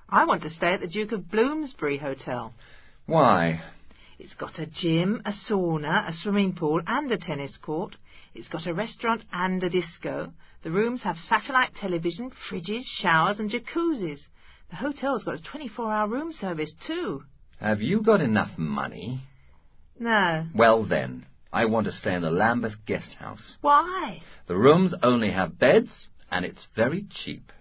I want to stay at the Duke of Bloomsbury Hotel. Why? It's got a gym, a sauna, a swimming pool and a tennis court. It's got a restaurant and a disco. The rooms have satellite television, fridges, showers and jacuzzis. The hotel's got a 24-hour room service too. Have you got enough money? No. Well then, I want to stay in the Lambeth Guest House. Why? The rooms only have beds, and it's very cheap.